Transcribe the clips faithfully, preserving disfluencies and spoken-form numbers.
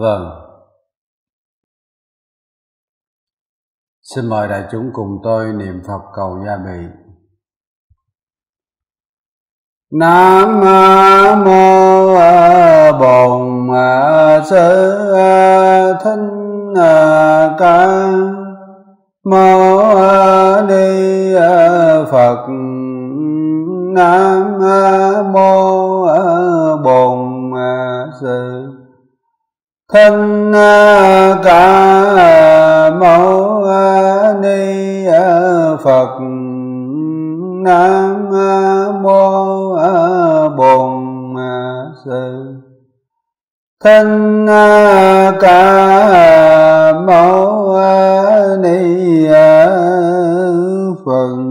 Vâng. Xin mời đại chúng cùng tôi niệm Phật cầu gia bị. Nam mô Bổn Sư Thích Ca Mâu Ni Phật. Nam mô Bổn Sư Thích Ca Mâu Ni Phật. Nam mô Bổn Sư Thích Ca Mâu Ni Phật.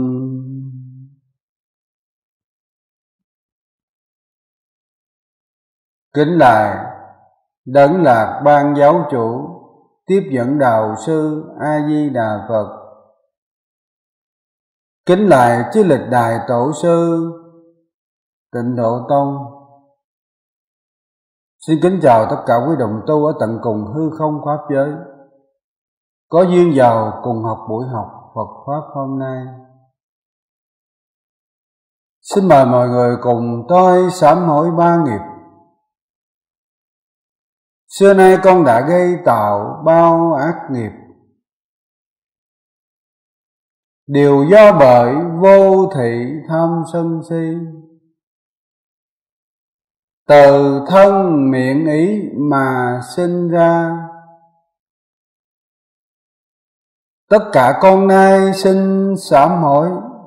Kính lạy Đấng Lạc Ban Giáo Chủ, tiếp dẫn Đạo Sư A Di Đà Phật. Kính lạy chư lịch đại tổ sư Tịnh Độ Tông. Xin kính chào tất cả quý đồng tu ở tận cùng hư không pháp giới, có duyên giàu cùng học buổi học Phật pháp hôm nay. Xin mời mọi người cùng tôi sám hối ba nghiệp. Xưa nay con đã gây tạo bao ác nghiệp, đều do bởi vô thị tham sân si, từ thân miệng ý mà sinh ra. Tất cả con nay xin sám hối.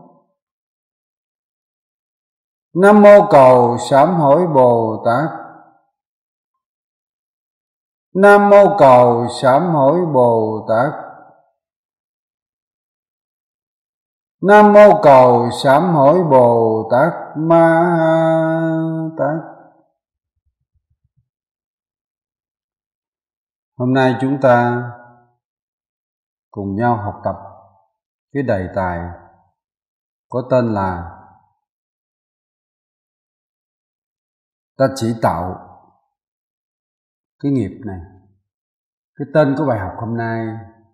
Nam mô cầu sám hối Bồ Tát. Nam mô cầu sám hối Bồ Tát. Nam mô cầu sám hối Bồ Tát Ma Tát. Hôm nay chúng ta cùng nhau học tập cái đề tài có tên là ta chỉ tạo cái nghiệp này. Cái tên của bài học hôm nay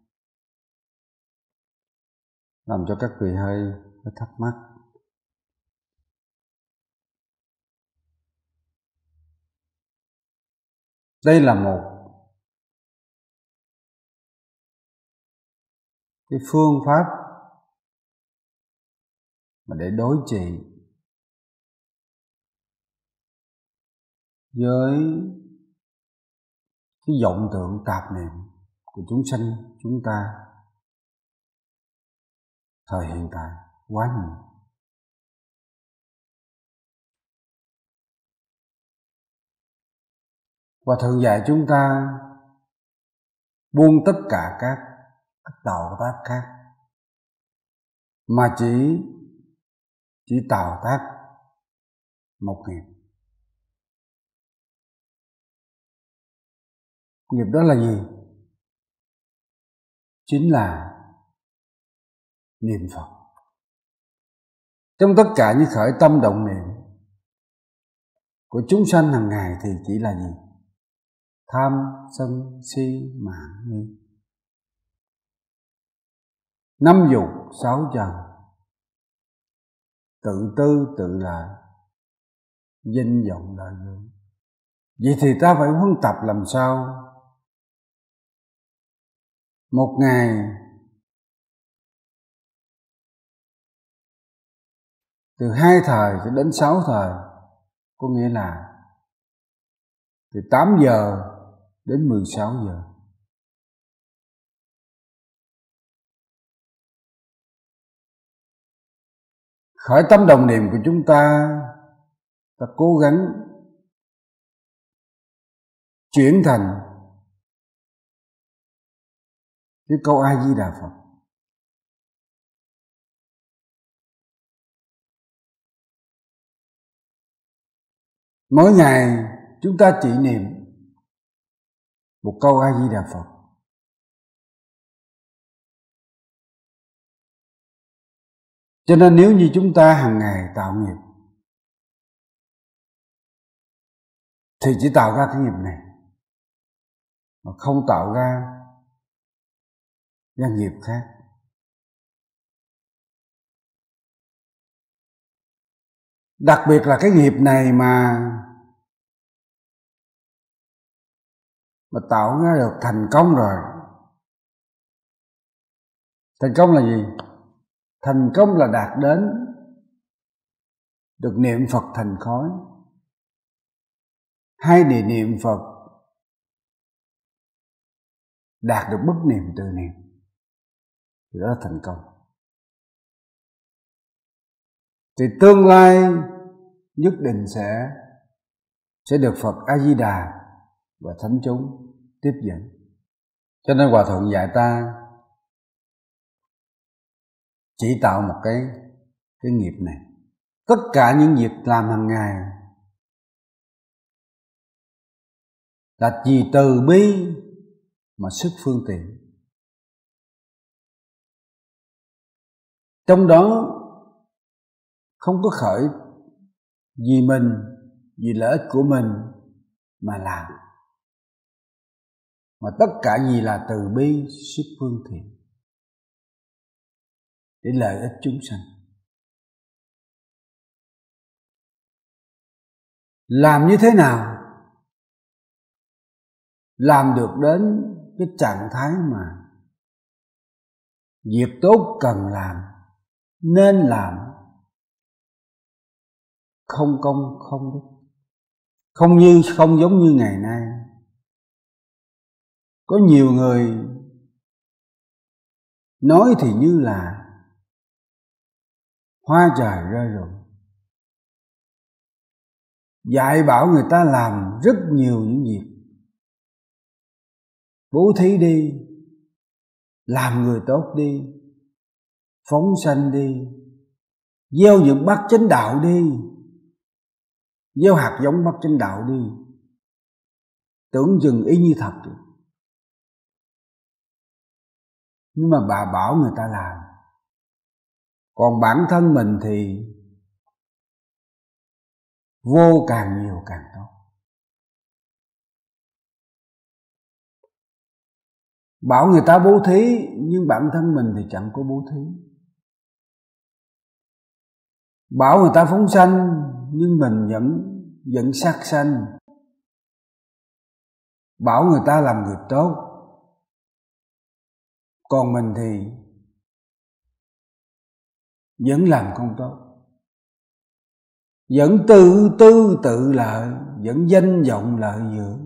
làm cho các vị hơi, hơi thắc mắc. Đây là một cái phương pháp mà để đối trị với cái vọng tượng tạp niệm của chúng sanh chúng ta thời hiện tại quá nhiều. Và Thượng dạy chúng ta buông tất cả các, các tạo tác khác, mà chỉ chỉ tạo tác một nghiệp. Nghiệp đó là gì? Chính là niệm Phật. Trong tất cả những khởi tâm động niệm của chúng sanh hàng ngày thì chỉ là gì? Tham, sân, si, mạn, nghi. Năm dục, sáu trần, tự tư, tự lợi, danh vọng lợi dưỡng. Vậy thì ta phải huân tập làm sao một ngày từ hai thời cho đến sáu thời, có nghĩa là từ tám giờ đến mười sáu giờ. Khởi tâm đồng niệm của chúng ta, ta cố gắng chuyển thành cái câu A Di Đà Phật. Mỗi ngày chúng ta chỉ niệm một câu A Di Đà Phật. Cho nên nếu như chúng ta hàng ngày tạo nghiệp thì chỉ tạo ra cái nghiệp này. mà không tạo ra doanh nghiệp khác. Đặc biệt là cái nghiệp này mà mà tạo ra được thành công rồi. Thành công là gì? Thành công là đạt đến được niệm Phật thành khói, hay để niệm Phật đạt được bất niệm từ niệm, thì đó là thành công. Thì tương lai nhất định sẽ sẽ được Phật A Di Đà và thánh chúng tiếp dẫn. Cho nên Hòa Thượng dạy ta chỉ tạo một cái cái nghiệp này. Tất cả những việc làm hàng ngày là vì từ bi mà sức phương tiện. Trong đó không có khởi vì mình, vì lợi ích của mình mà làm, mà tất cả gì là từ bi sức phương tiện để lợi ích chúng sanh. Làm như thế nào làm được đến cái trạng thái mà việc tốt cần làm, nên làm, không công không đức, không như không giống như ngày nay. Có nhiều người nói thì như là hoa trời rơi rụng, dạy bảo người ta làm rất nhiều những việc, bố thí đi, làm người tốt đi, phóng sanh đi, gieo những bát chánh đạo đi, gieo hạt giống bát chánh đạo đi, tưởng chừng y như thật. Nhưng mà bà bảo người ta làm, còn bản thân mình thì vô càng nhiều càng tốt. Bảo người ta bố thí, nhưng bản thân mình thì chẳng có bố thí. Bảo người ta phóng sanh, nhưng mình vẫn vẫn sát sanh. Bảo người ta làm người tốt, còn mình thì vẫn làm không tốt, vẫn tự tư tự lợi, vẫn danh vọng lợi dưỡng.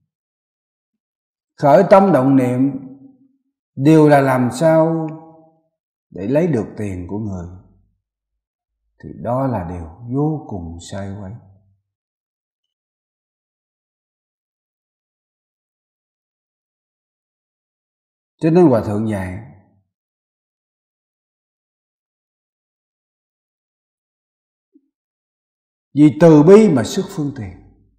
Khởi tâm động niệm đều là làm sao để lấy được tiền của người, thì đó là điều vô cùng sai quấy. Cho nên Hòa Thượng dạy vì từ bi mà sức phương tiện,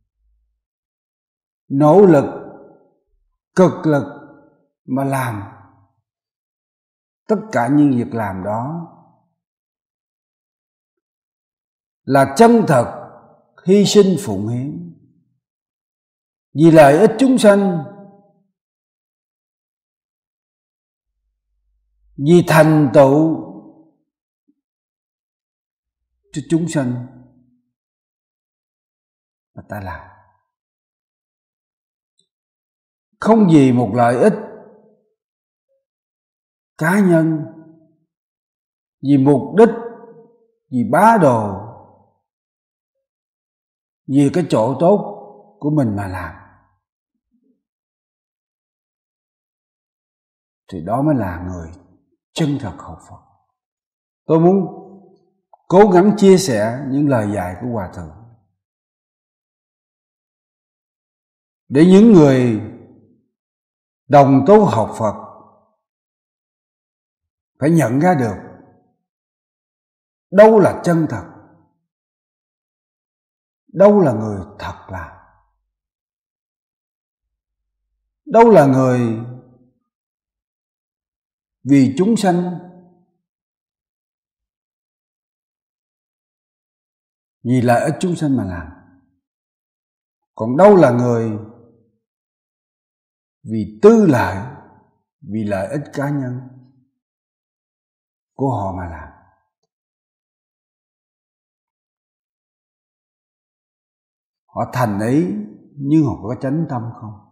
nỗ lực cực lực mà làm tất cả những việc làm đó là chân thật, hy sinh phụng hiến vì lợi ích chúng sanh, vì thành tựu cho chúng sanh mà ta làm, không vì một lợi ích cá nhân, vì mục đích, vì bá đồ, vì cái chỗ tốt của mình mà làm, thì đó mới là người chân thật học Phật. Tôi muốn cố gắng chia sẻ những lời dạy của Hòa Thượng để những người đồng tu học Phật phải nhận ra được đâu là chân thật, đâu là người thật làm, đâu là người vì chúng sanh, vì lợi ích chúng sanh mà làm, còn đâu là người vì tư lợi, vì lợi ích cá nhân của họ mà làm. Họ thành ý nhưng họ có chánh tâm không?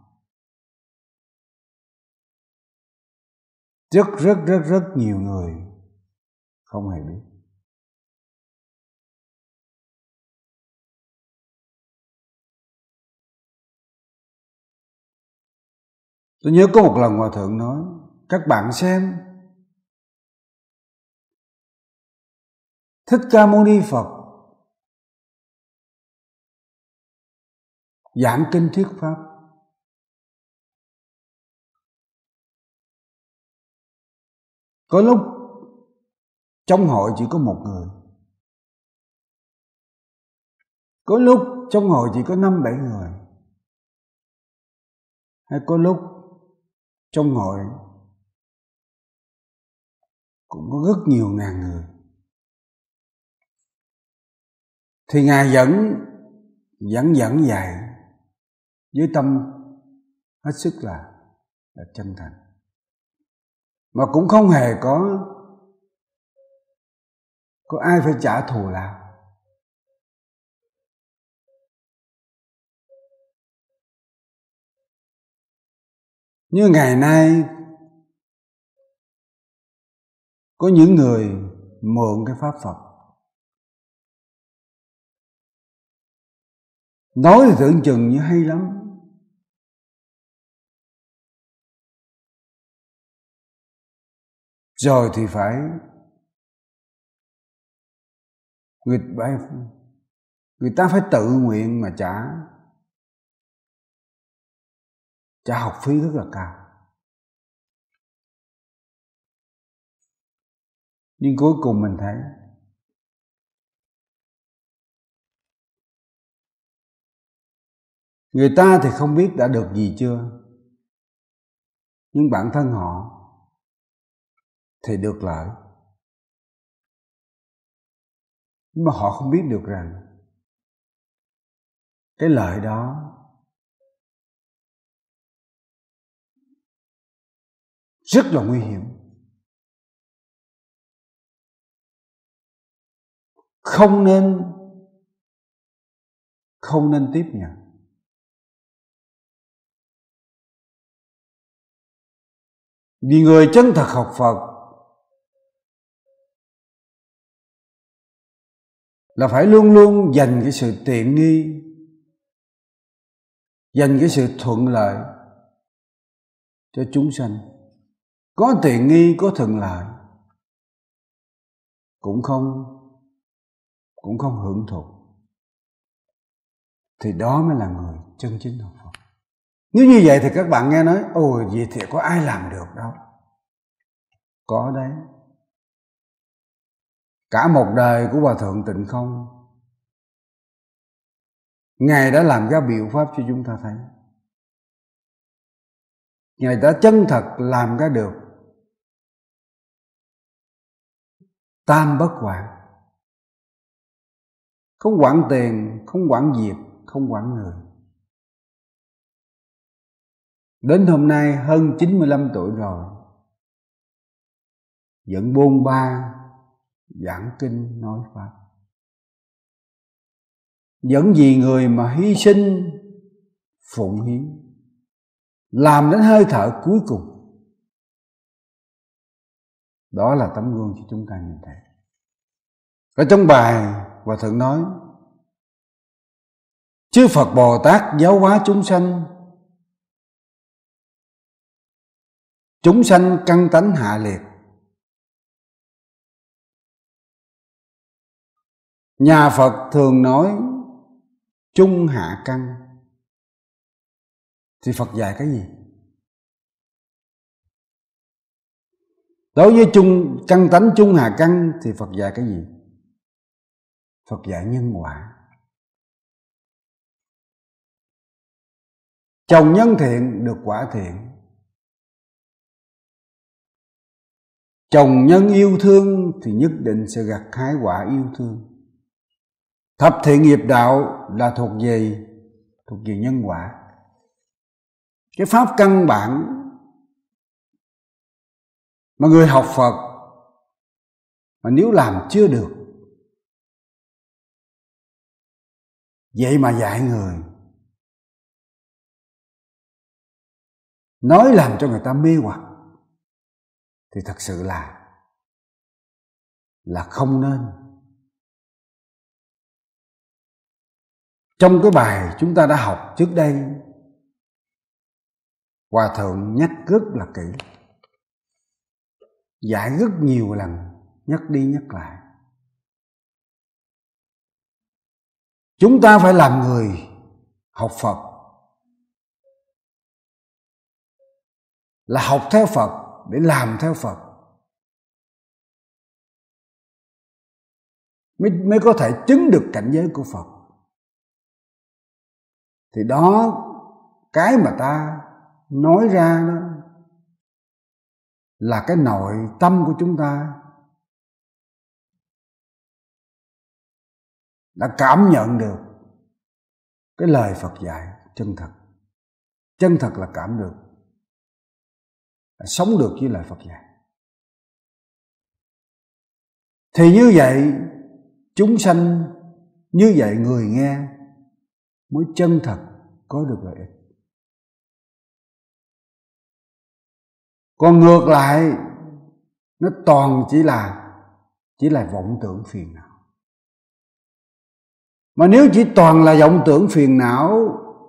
Rất rất rất rất nhiều người không hề biết. Tôi nhớ có một lần Hòa Thượng nói, các bạn xem, Thích Ca Mâu Ni Phật giảng kinh thuyết pháp, có lúc trong hội chỉ có một người, có lúc trong hội chỉ có năm bảy người, hay có lúc trong hội cũng có rất nhiều ngàn người. Thì Ngài dẫn dẫn dẫn dạy với tâm hết sức là, là chân thành, mà cũng không hề có có ai phải trả thù lao. Như ngày nay có những người mượn cái pháp Phật, nói thì tưởng chừng như hay lắm, rồi thì phải người, người ta phải tự nguyện mà trả trả học phí rất là cao. Nhưng cuối cùng mình thấy người ta thì không biết đã được gì chưa, nhưng bản thân họ thì được lợi. Nhưng mà họ không biết được rằng cái lợi đó rất là nguy hiểm, không nên không nên tiếp nhận. Vì người chân thật học Phật là phải luôn luôn dành cái sự tiện nghi, dành cái sự thuận lợi cho chúng sanh. Có tiện nghi, có thuận lợi cũng không cũng không hưởng thụ, thì đó mới là người chân chính học Phật. Nếu như vậy thì các bạn nghe nói, ôi vậy thì có ai làm được đâu. Có đấy. Cả một đời của Hòa Thượng Tịnh Không, Ngài đã làm ra biểu pháp cho chúng ta thấy. Ngài đã chân thật làm ra được tam bất hoại, không quản tiền, không quản việc, không quản người. Đến hôm nay hơn chín mươi lăm tuổi rồi, vẫn bôn ba giảng kinh nói pháp, vẫn vì người mà hy sinh phụng hiến, làm đến hơi thở cuối cùng. Đó là tấm gương cho chúng ta nhìn thấy. Ở trong bài Hòa Thượng nói, chư Phật Bồ Tát giáo hóa chúng sanh, chúng sanh căn tánh hạ liệt. Nhà Phật thường nói trung hạ căn, thì Phật dạy cái gì? Đối với trung căn tánh trung hạ căn thì Phật dạy cái gì? Phật dạy nhân quả. Trồng nhân thiện được quả thiện, trồng nhân yêu thương thì nhất định sẽ gặt hái quả yêu thương. Thập thiện nghiệp đạo là thuộc về thuộc về nhân quả. cái pháp căn bản mà người học Phật mà nếu làm chưa được, vậy mà dạy người, nói làm cho người ta mê hoặc, thì thật sự là là không nên. Trong cái bài chúng ta đã học trước đây, Hòa Thượng nhắc rất là kỹ, dạy rất nhiều lần, nhắc đi nhắc lại. Chúng ta phải làm người học Phật là học theo Phật để làm theo Phật, mới, mới có thể chứng được cảnh giới của Phật. Thì đó, cái mà ta nói ra đó là cái nội tâm của chúng ta đã cảm nhận được cái lời Phật dạy chân thật. Chân thật là cảm được, là sống được với lời Phật dạy. Thì như vậy chúng sanh, như vậy người nghe mới chân thật có được lợi ích. Còn ngược lại, nó toàn chỉ là chỉ là vọng tưởng phiền não. Mà nếu chỉ toàn là vọng tưởng phiền não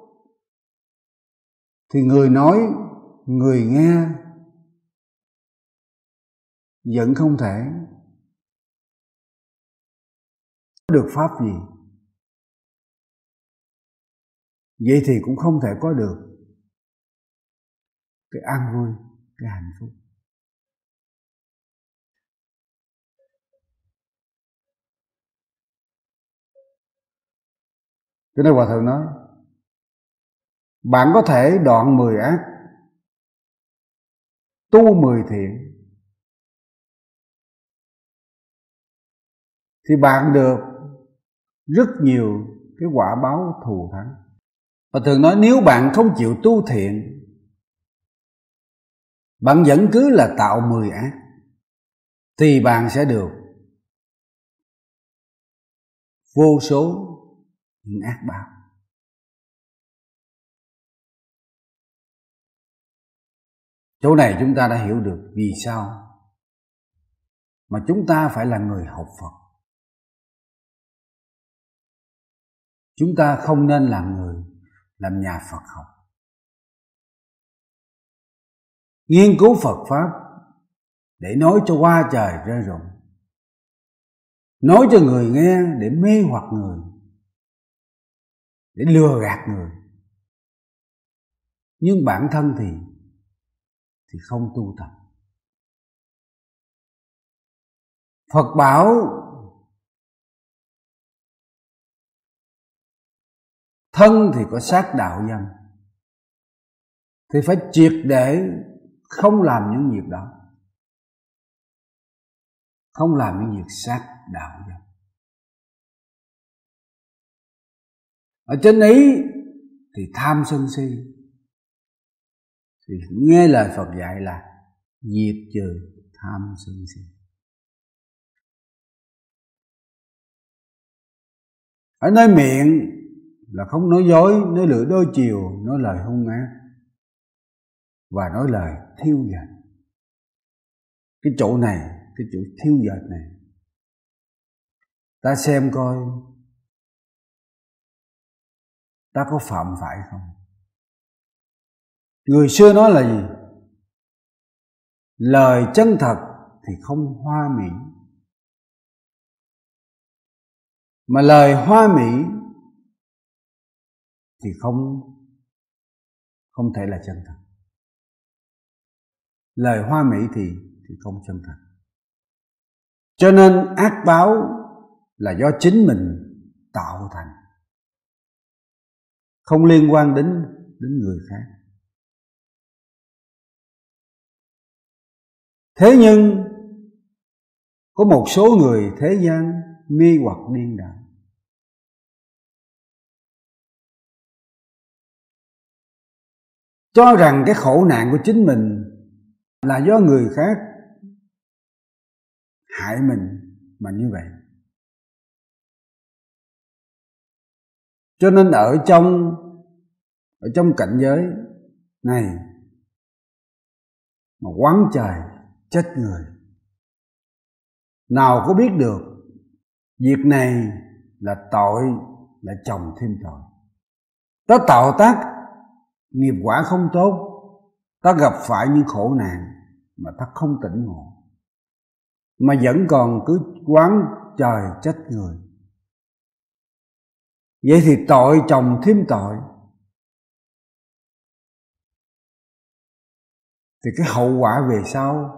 thì người nói, người nghe vẫn không thể được pháp gì. Vậy thì cũng không thể có được cái an vui, cái hạnh phúc. Cho nên Hòa Thượng nói, bạn có thể đoạn mười ác, tu mười thiện, thì bạn được rất nhiều cái quả báo thù thắng. Và thường nói nếu bạn không chịu tu thiện, bạn vẫn cứ là tạo mười ác, thì bạn sẽ được vô số những ác báo. Chỗ này chúng ta đã hiểu được vì sao mà chúng ta phải là người học Phật. Chúng ta không nên làm người, làm nhà Phật học. Nghiên cứu Phật Pháp để nói cho hoa trời rơi rụng, nói cho người nghe để mê hoặc người, để lừa gạt người. Nhưng bản thân thì thì không tu tập. Phật bảo thân thì có sát đạo dâm, thì phải triệt để không làm những việc đó, không làm những việc sát đạo dâm. Ở trên ý thì tham sân si, thì nghe lời Phật dạy là diệt trừ tham sân si. Ở nơi miệng là không nói dối, nói lưỡi đôi chiều, nói lời hung ác và nói lời thiêu dệt. Cái chỗ này, cái chỗ thiêu dệt này, ta xem coi ta có phạm phải không. Người xưa nói là gì? Lời chân thật thì không hoa mỹ, mà lời hoa mỹ thì không không thể là chân thật. Lời hoa mỹ thì thì không chân thật. Cho nên ác báo là do chính mình tạo thành, không liên quan đến đến người khác. Thế nhưng có một số người thế gian mê hoặc điên đảo, cho rằng cái khổ nạn của chính mình là do người khác hại mình mà như vậy. Cho nên ở trong ở trong cảnh giới này mà oán trời trách người, nào có biết được việc này là tội, là chồng thêm tội. Ta tạo tác nghiệp quả không tốt, ta gặp phải những khổ nạn mà ta không tỉnh ngộ, mà vẫn còn cứ oán trời trách người. Vậy thì tội chồng thêm tội, thì cái hậu quả về sau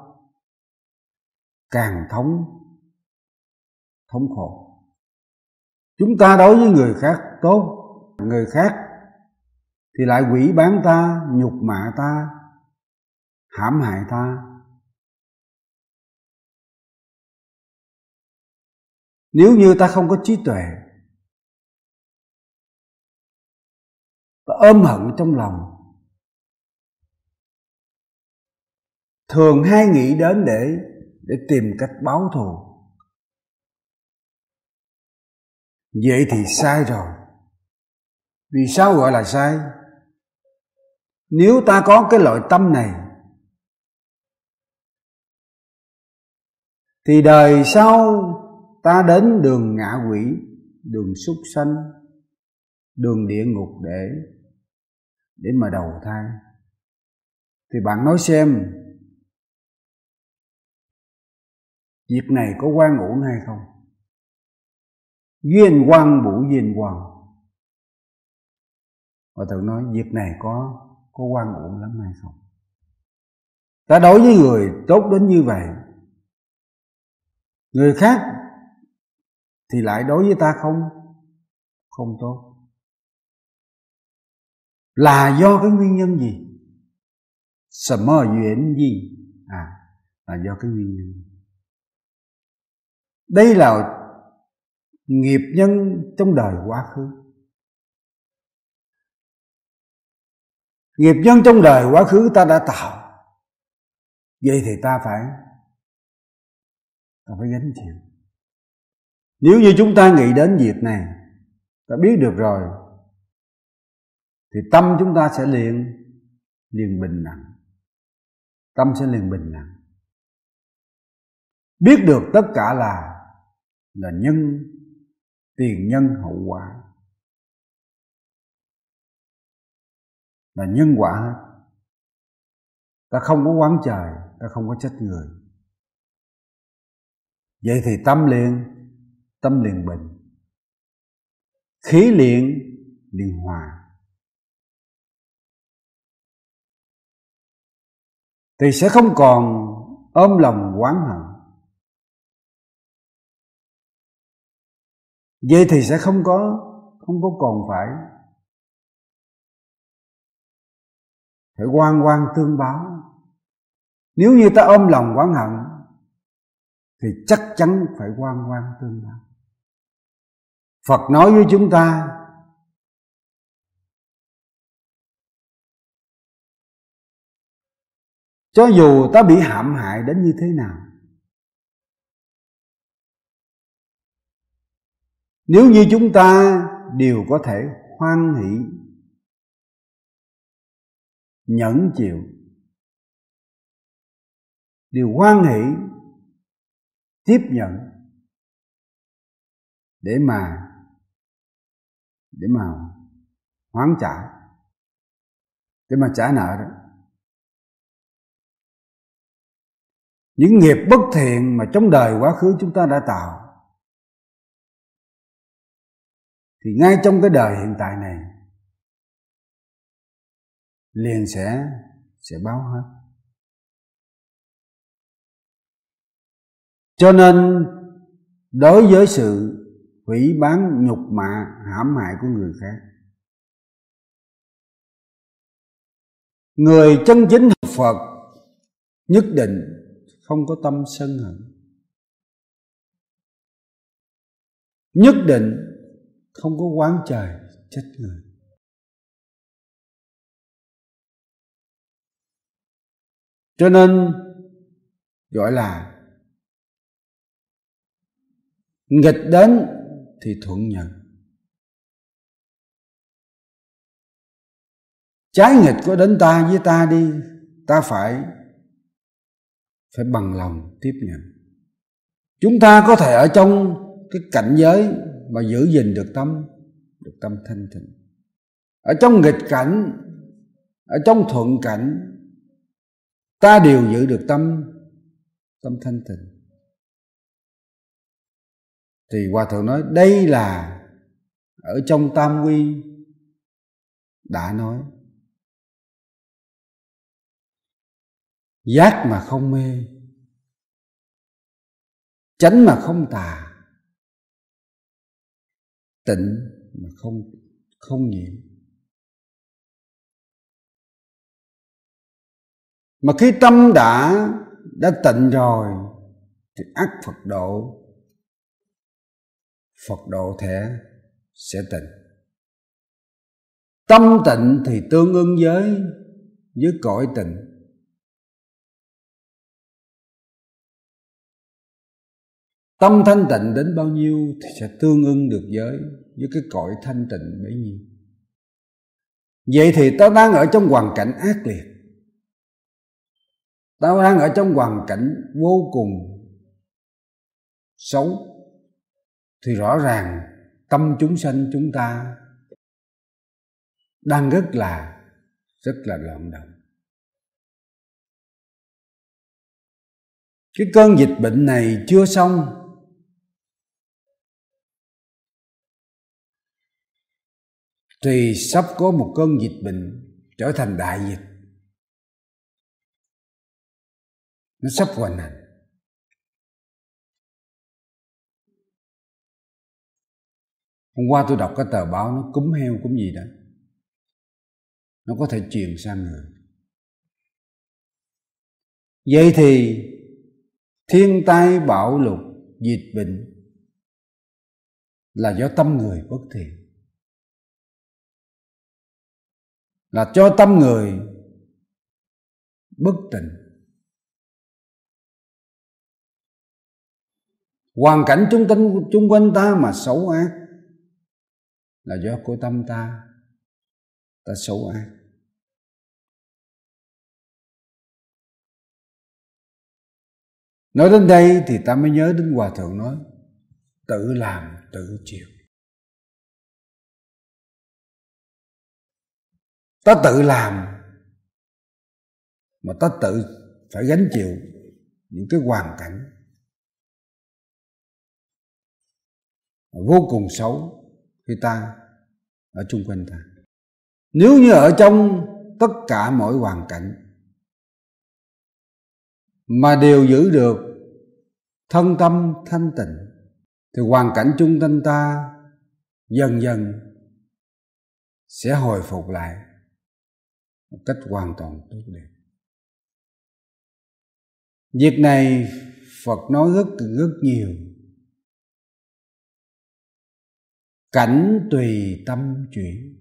càng thống thống khổ. Chúng ta đối với người khác tốt, người khác thì lại quỷ bán ta, nhục mạ ta, hãm hại ta. Nếu như ta không có trí tuệ, ta ôm hận trong lòng, thường hay nghĩ đến để để tìm cách báo thù, vậy thì sai rồi. Vì sao gọi là sai? Nếu ta có cái loại tâm này thì đời sau ta đến đường ngạ quỷ, đường súc sanh, đường địa ngục để để mà đầu thai. Thì bạn nói xem, việc này có oan uổng hay không? Duyên quang bủ duyên quang. Và tự nói việc này có có oan uổng lắm hay không? Ta đối với người tốt đến như vậy, người khác thì lại đối với ta không không tốt, là do cái nguyên nhân gì?什麼原因? À, là do cái nguyên nhân. Đây là nghiệp nhân trong đời quá khứ. Nghiệp nhân trong đời quá khứ ta đã tạo, vậy thì ta phải ta phải gánh chịu. Nếu như chúng ta nghĩ đến việc này, ta biết được rồi, thì tâm chúng ta sẽ liền liền bình lặng. Tâm sẽ liền bình lặng. Biết được tất cả là là nhân, tiền nhân hậu quả, là nhân quả hết. Ta không có oán trời, ta không có trách người. Vậy thì tâm liền tâm liền bình, khí liền liền hòa, thì sẽ không còn ôm lòng oán hận. Vậy thì sẽ không có không có còn phải phải oan oan tương báo. Nếu như ta ôm lòng oán hận thì chắc chắn phải oan oan tương báo. Phật nói với chúng ta, cho dù ta bị hãm hại đến như thế nào, nếu như chúng ta đều có thể hoan hỷ nhẫn chịu, đều hoan hỷ tiếp nhận để mà để mà hoán trả, để mà trả nợ đó. Những nghiệp bất thiện mà trong đời quá khứ chúng ta đã tạo, thì ngay trong cái đời hiện tại này liền sẽ sẽ báo hết. Cho nên đối với sự hủy bán, nhục mạ, hãm hại của người khác, người chân chính học Phật nhất định không có tâm sân hận, nhất định không có oán trời trách người. Cho nên gọi là nghịch đến thì thuận nhận. Trái nghịch có đến ta với ta đi, ta phải phải bằng lòng tiếp nhận. Chúng ta có thể ở trong cái cảnh giới mà giữ gìn được tâm, được tâm thanh tịnh. Ở trong nghịch cảnh, ở trong thuận cảnh, ta đều giữ được tâm, tâm thanh tịnh. Thì Hòa Thượng nói đây là ở trong Tam Quy đã nói. Giác mà không mê, chánh mà không tà, tịnh mà không không nhiễm. Mà khi tâm đã đã tịnh rồi thì ắt Phật độ, Phật độ thể sẽ tịnh. Tâm tịnh thì tương ưng với với cõi tịnh. Tâm thanh tịnh đến bao nhiêu thì sẽ tương ưng được với với cái cõi thanh tịnh bấy nhiêu. Vậy thì ta đang ở trong hoàn cảnh ác liệt, ta đang ở trong hoàn cảnh vô cùng xấu, thì rõ ràng tâm chúng sanh chúng ta đang rất là rất là loạn động. Cái cơn dịch bệnh này chưa xong thì sắp có một cơn dịch bệnh trở thành đại dịch, nó sắp hoành hành. Hôm qua tôi đọc cái tờ báo nó cúm heo cúm gì đó, nó có thể truyền sang người. Vậy thì thiên tai bạo lục dịch bệnh là do tâm người bất thiện, là cho tâm người bất tịnh. Hoàn cảnh chung quanh, chung quanh ta mà xấu ác là do của tâm ta, ta xấu ác. Nói đến đây thì ta mới nhớ đến Hòa Thượng nói tự làm tự chịu. Ta tự làm mà ta tự phải gánh chịu những cái hoàn cảnh vô cùng xấu khi ta ở chung quanh ta. Nếu như ở trong tất cả mọi hoàn cảnh mà đều giữ được thân tâm thanh tịnh thì hoàn cảnh chung quanh ta dần dần sẽ hồi phục lại một cách hoàn toàn tốt đẹp. Việc này Phật nói rất rất nhiều. Cảnh tùy tâm chuyển.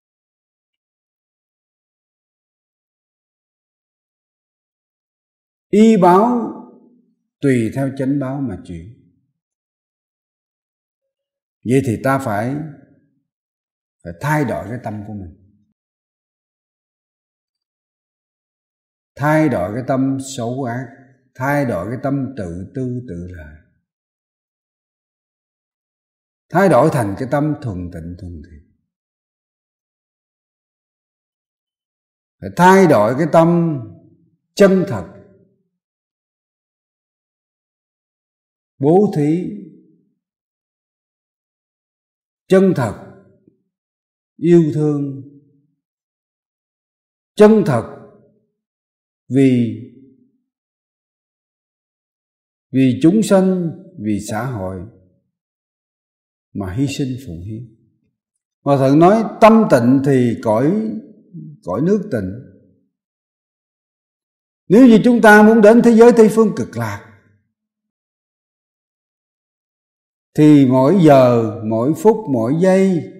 Y báo tùy theo chánh báo mà chuyển. Vậy thì ta phải phải thay đổi cái tâm của mình. Thay đổi cái tâm xấu ác, thay đổi cái tâm tự tư tự lợi, thay đổi thành cái tâm thuần tịnh thuần thiện. Phải thay đổi cái tâm chân thật, bố thí, chân thật, yêu thương, chân thật vì vì chúng sanh, vì xã hội mà hy sinh phụng hiến. Hòa Thượng nói tâm tịnh thì cõi cõi nước tịnh. Nếu như chúng ta muốn đến thế giới Tây phương cực lạc thì mỗi giờ, mỗi phút, mỗi giây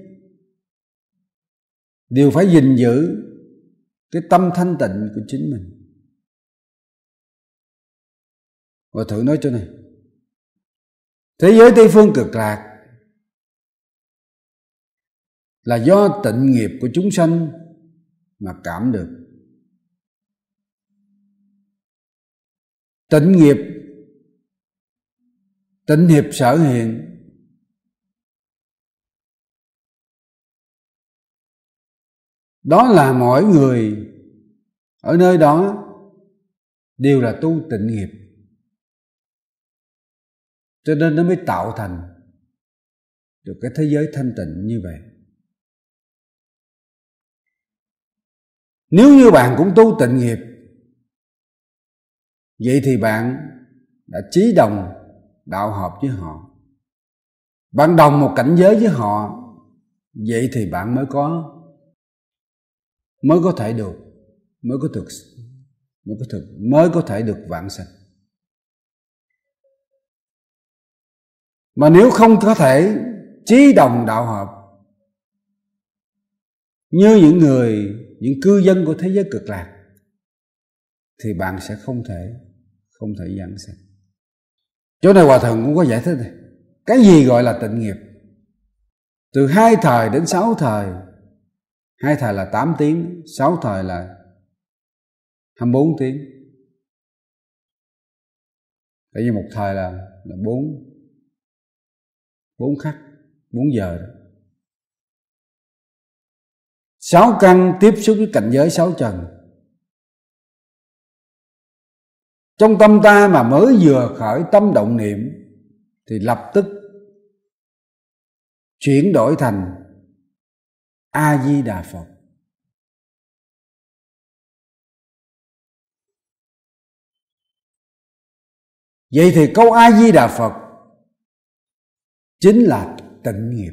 đều phải gìn giữ cái tâm thanh tịnh của chính mình. Hòa thượng nói chỗ này: thế giới Tây Phương Cực Lạc là do tịnh nghiệp của chúng sanh mà cảm được. Tịnh nghiệp, tịnh hiệp sở hiện, đó là mỗi người ở nơi đó đều là tu tịnh nghiệp, cho nên nó mới tạo thành được cái thế giới thanh tịnh như vậy. Nếu như bạn cũng tu tịnh nghiệp, vậy thì bạn đã chí đồng đạo hợp với họ, bạn đồng một cảnh giới với họ, vậy thì bạn mới có mới có thể được mới có thực mới có thực mới có thể được vãng sanh. Mà nếu không có thể chí đồng đạo hợp như những người những cư dân của thế giới Cực Lạc thì bạn sẽ không thể không thể vãng sanh. Chỗ này Hòa Thượng cũng có giải thích này. Cái gì gọi là tịnh nghiệp? Từ hai thời đến sáu thời. Hai thời là tám tiếng, sáu thời là hai mươi bốn tiếng. Tại vì một thời là là bốn bốn khắc, bốn giờ đó. Sáu căn tiếp xúc với cảnh giới sáu trần. Trong tâm ta mà mới vừa khởi tâm động niệm thì lập tức chuyển đổi thành A Di Đà Phật. Vậy thì câu A Di Đà Phật chính là tịnh nghiệp.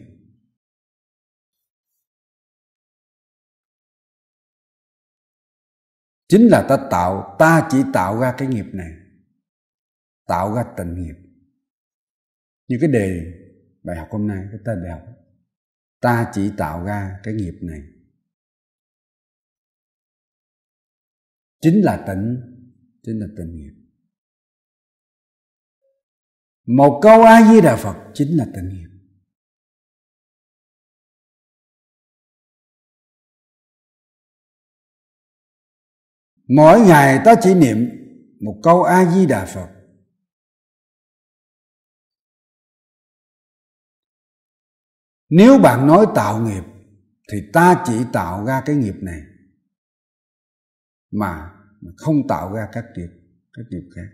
Chính là ta tạo, ta chỉ tạo ra cái nghiệp này, tạo ra tịnh nghiệp. Như cái đề bài học hôm nay, cái tên bài học, ta chỉ tạo ra cái nghiệp này, chính là tịnh, chính là tịnh nghiệp. Một câu A Di Đà Phật chính là tịnh nghiệp. Mỗi ngày ta chỉ niệm một câu A Di Đà Phật, nếu bạn nói tạo nghiệp thì ta chỉ tạo ra cái nghiệp này mà không tạo ra các nghiệp các nghiệp khác.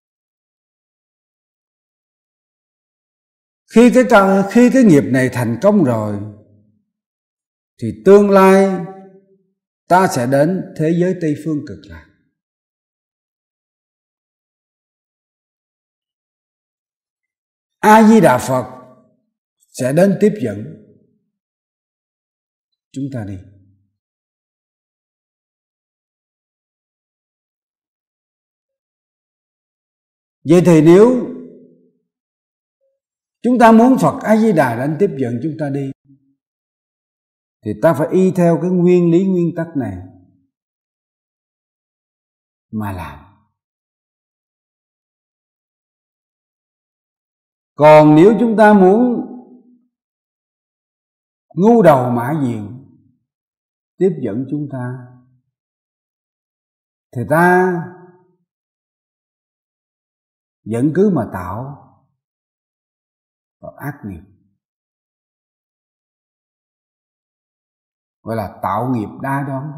Khi cái khi cái nghiệp này thành công rồi thì tương lai ta sẽ đến thế giới Tây Phương Cực Lạc. A Di Đà Phật sẽ đến tiếp dẫn chúng ta đi. Vậy thì nếu chúng ta muốn Phật A Di Đà đến tiếp dẫn chúng ta đi thì ta phải y theo cái nguyên lý nguyên tắc này mà làm. Còn nếu chúng ta muốn ngu đầu mã diện tiếp dẫn chúng ta thì ta vẫn cứ mà tạo tạo ác nghiệp, gọi là tạo nghiệp đa đoan.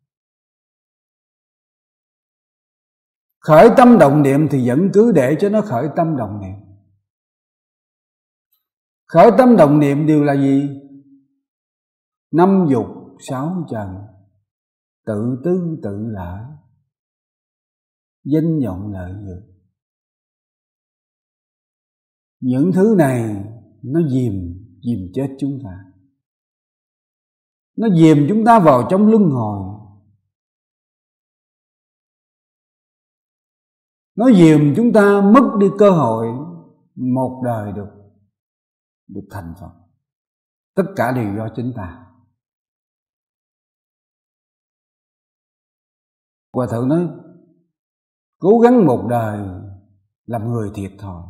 Khởi tâm động niệm thì vẫn cứ để cho nó khởi tâm động niệm. Khởi tâm động niệm đều là gì? Năm dục sáu trần, tự tư tự lợi, danh vọng lợi dưỡng. Những thứ này nó dìm dìm chết chúng ta, nó dìm chúng ta vào trong luân hồi, nó dìm chúng ta mất đi cơ hội một đời được được thành Phật. Tất cả đều do chính ta. Hòa Thượng nói cố gắng một đời làm người thiệt thòi.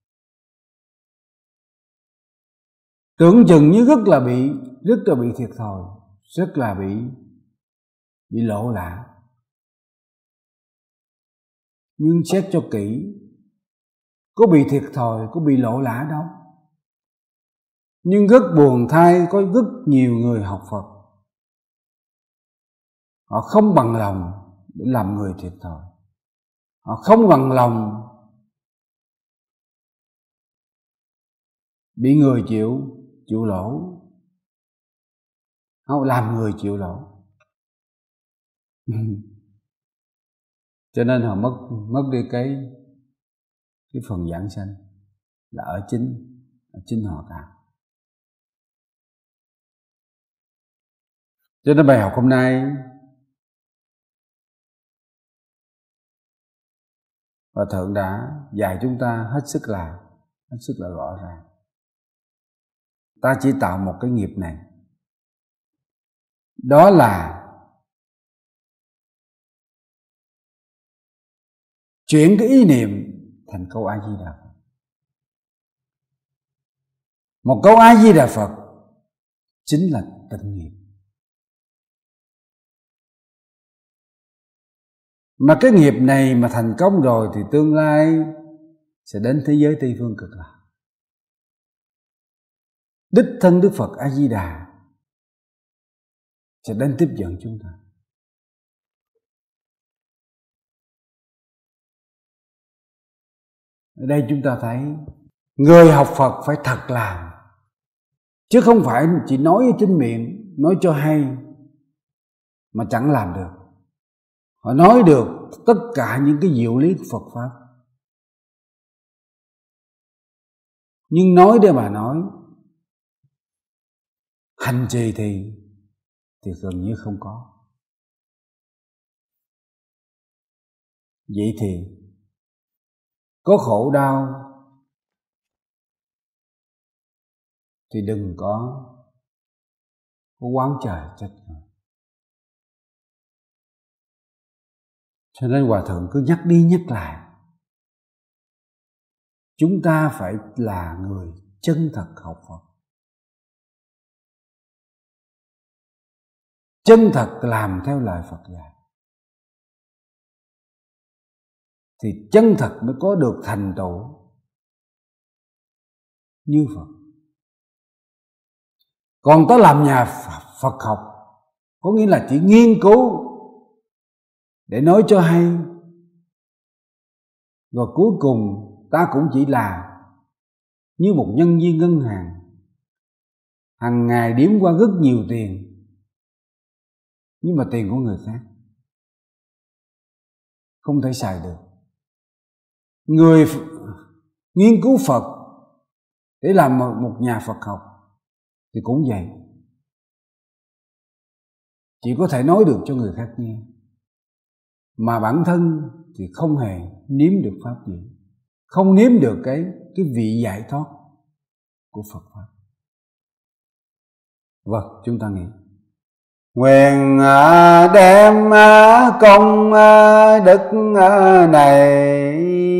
Tưởng chừng như rất là bị rất là bị thiệt thòi, rất là bị bị lỗ lã. Nhưng xét cho kỹ, có bị thiệt thòi, có bị lỗ lã đâu. Nhưng rất buồn thay, có rất nhiều người học Phật, họ không bằng lòng để làm người thiệt thòi. Họ không bằng lòng bị người chịu chịu lỗ, họ làm người chịu lỗ. Cho nên họ mất mất đi cái cái phần giảng sanh là ở chính ở chính họ cả. Cho nên bài học hôm nay Hòa Thượng đã dạy chúng ta hết sức là hết sức là rõ ràng. Ta chỉ tạo một cái nghiệp này, đó là chuyển cái ý niệm thành câu A Di Đà Phật. Một câu A Di Đà Phật chính là tịnh nghiệp. Mà cái nghiệp này mà thành công rồi thì tương lai sẽ đến thế giới Tây Phương Cực Lạc. Đích thân Đức Phật A Di Đà sẽ đến tiếp dẫn chúng ta. Ở đây chúng ta thấy người học Phật phải thật làm, chứ không phải chỉ nói trên miệng, nói cho hay mà chẳng làm được. Họ nói được tất cả những cái diệu lý của Phật Pháp, nhưng nói để mà nói, hành trì thì thì gần như không có. Vậy thì có khổ đau thì đừng có có oán trời trách người. Cho nên Hòa Thượng cứ nhắc đi nhắc lại, chúng ta phải là người chân thật học Phật, chân thật làm theo lời Phật dạy, thì chân thật mới có được thành tựu như Phật. Còn ta làm nhà Phật học có nghĩa là chỉ nghiên cứu để nói cho hay, và cuối cùng ta cũng chỉ là như một nhân viên ngân hàng, hàng ngày đếm qua rất nhiều tiền, nhưng mà tiền của người khác không thể xài được. Người nghiên cứu Phật để làm một nhà Phật học thì cũng vậy, chỉ có thể nói được cho người khác nghe, mà bản thân thì không hề nếm được pháp gì, không nếm được cái cái vị giải thoát của Phật Pháp. Vâng, chúng ta nghĩ nguyện đem công đức này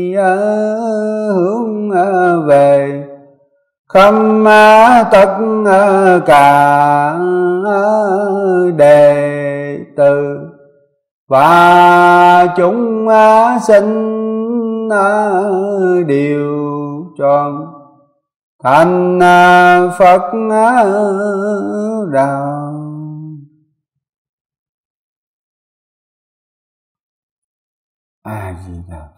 hướng về khâm tất cả đệ tử và chúng sinh đều tròn thành Phật đạo. A Di Đà.